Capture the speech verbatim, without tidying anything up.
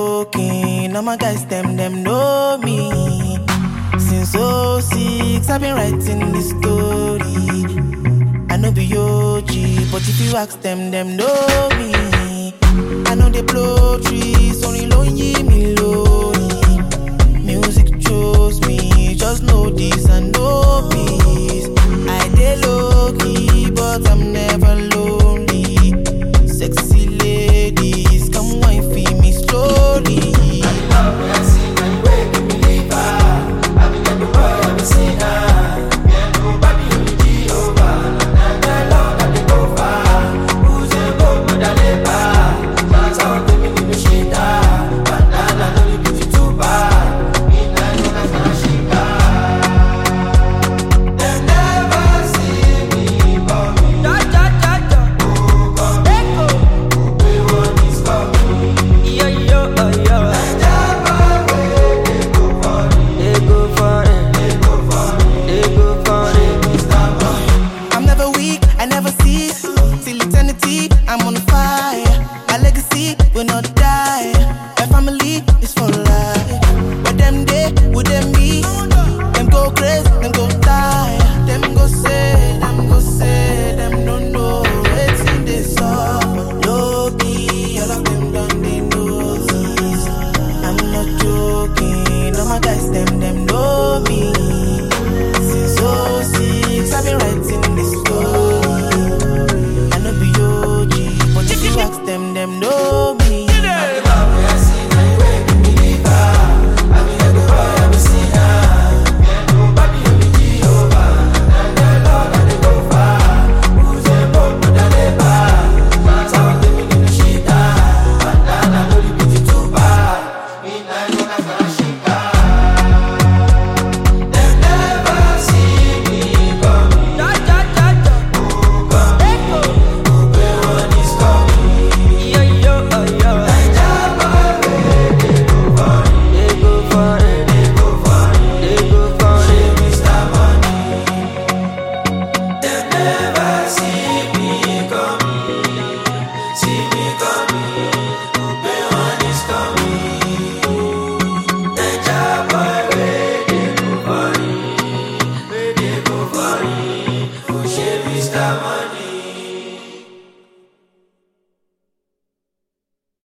smoking. All my guys, them, them know me. Since oh six, I've been writing this story. I know be O G, but if you ask them, them know me. I know they blow trees, only low